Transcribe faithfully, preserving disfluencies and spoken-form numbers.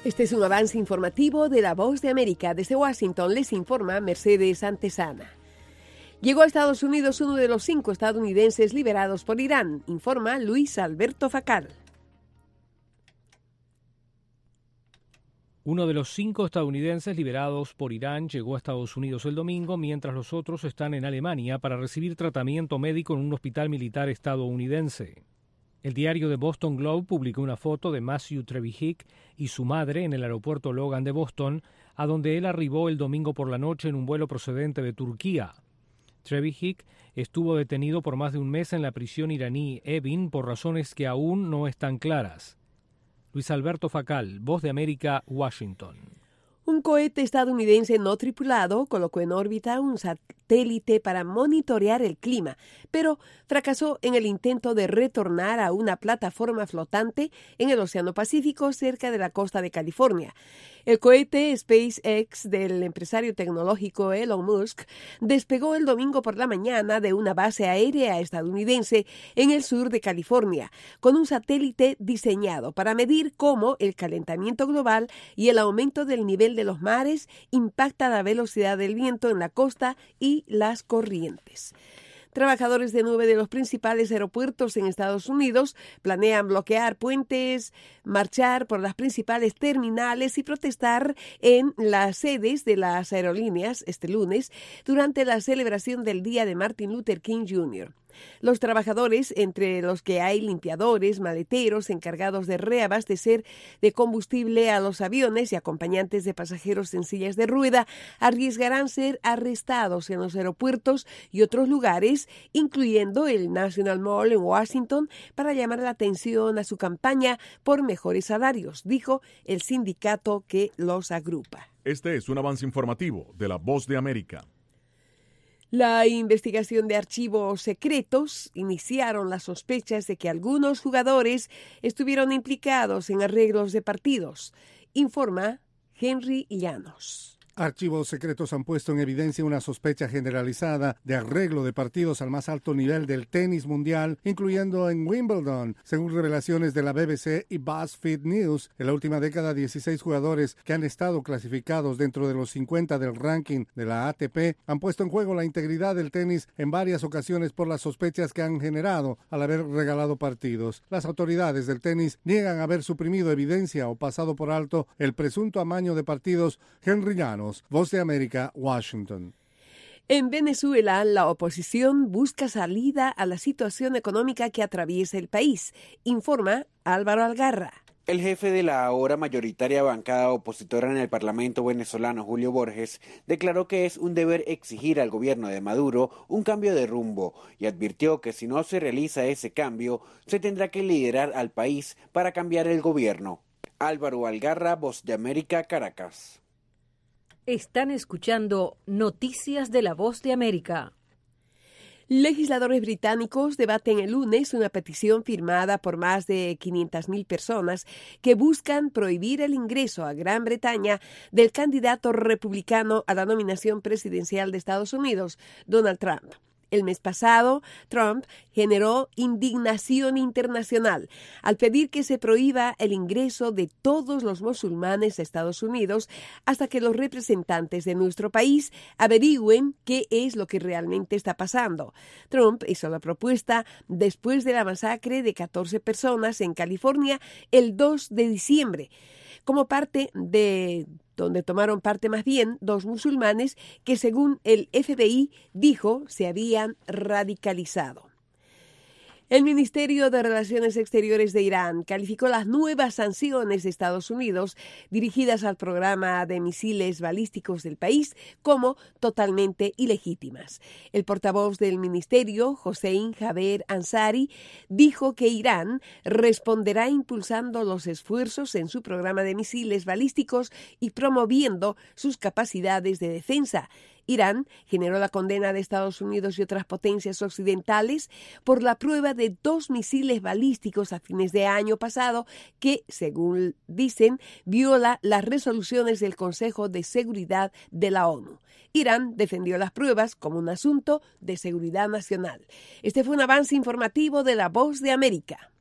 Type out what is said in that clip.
Este es un avance informativo de La Voz de América. Desde Washington les informa Mercedes Antesana. Llegó a Estados Unidos uno de los cinco estadounidenses liberados por Irán, informa Luis Alberto Facal. Uno de los cinco estadounidenses liberados por Irán llegó a Estados Unidos el domingo, mientras los otros están en Alemania para recibir tratamiento médico en un hospital militar estadounidense. El diario The Boston Globe publicó una foto de Matthew Trevihik y su madre en el aeropuerto Logan de Boston, a donde él arribó el domingo por la noche en un vuelo procedente de Turquía. Trevihik estuvo detenido por más de un mes en la prisión iraní Evin por razones que aún no están claras. Luis Alberto Facal, Voz de América, Washington. Un cohete estadounidense no tripulado colocó en órbita un satélite para monitorear el clima, pero fracasó en el intento de retornar a una plataforma flotante en el Océano Pacífico cerca de la costa de California. El cohete SpaceX del empresario tecnológico Elon Musk despegó el domingo por la mañana de una base aérea estadounidense en el sur de California, con un satélite diseñado para medir cómo el calentamiento global y el aumento del nivel de los mares impacta la velocidad del viento en la costa y las corrientes. Trabajadores de nube de los principales aeropuertos en Estados Unidos planean bloquear puentes, marchar por las principales terminales y protestar en las sedes de las aerolíneas este lunes durante la celebración del Día de Martin Luther King junior Los trabajadores, entre los que hay limpiadores, maleteros, encargados de reabastecer de combustible a los aviones y acompañantes de pasajeros en sillas de rueda, arriesgarán ser arrestados en los aeropuertos y otros lugares, incluyendo el National Mall en Washington, para llamar la atención a su campaña por mejores salarios, dijo el sindicato que los agrupa. Este es un avance informativo de La Voz de América. La investigación de archivos secretos iniciaron las sospechas de que algunos jugadores estuvieron implicados en arreglos de partidos, informa Henry Llanos. Archivos secretos han puesto en evidencia una sospecha generalizada de arreglo de partidos al más alto nivel del tenis mundial, incluyendo en Wimbledon. Según revelaciones de la B B C y BuzzFeed News, en la última década, dieciséis jugadores que han estado clasificados dentro de los cincuenta del ranking de la A T P han puesto en juego la integridad del tenis en varias ocasiones por las sospechas que han generado al haber regalado partidos. Las autoridades del tenis niegan haber suprimido evidencia o pasado por alto el presunto amaño de partidos. Henry Llanos, Voz de América, Washington. En Venezuela, la oposición busca salida a la situación económica que atraviesa el país, informa Álvaro Algarra. El jefe de la ahora mayoritaria bancada opositora en el Parlamento venezolano, Julio Borges, declaró que es un deber exigir al gobierno de Maduro un cambio de rumbo y advirtió que si no se realiza ese cambio, se tendrá que liderar al país para cambiar el gobierno. Álvaro Algarra, Voz de América, Caracas. Están escuchando Noticias de La Voz de América. Legisladores británicos debaten el lunes una petición firmada por más de quinientas mil personas que buscan prohibir el ingreso a Gran Bretaña del candidato republicano a la nominación presidencial de Estados Unidos, Donald Trump. El mes pasado, Trump generó indignación internacional al pedir que se prohíba el ingreso de todos los musulmanes a Estados Unidos hasta que los representantes de nuestro país averigüen qué es lo que realmente está pasando. Trump hizo la propuesta después de la masacre de catorce personas en California el dos de diciembre, como parte de donde tomaron parte más bien dos musulmanes que, según el F B I, dijo se habían radicalizado. El Ministerio de Relaciones Exteriores de Irán calificó las nuevas sanciones de Estados Unidos dirigidas al programa de misiles balísticos del país como totalmente ilegítimas. El portavoz del ministerio, Hossein Jaber Ansari, dijo que Irán responderá impulsando los esfuerzos en su programa de misiles balísticos y promoviendo sus capacidades de defensa. Irán generó la condena de Estados Unidos y otras potencias occidentales por la prueba de dos misiles balísticos a fines de año pasado que, según dicen, viola las resoluciones del Consejo de Seguridad de la ONU. Irán defendió las pruebas como un asunto de seguridad nacional. Este fue un avance informativo de La Voz de América.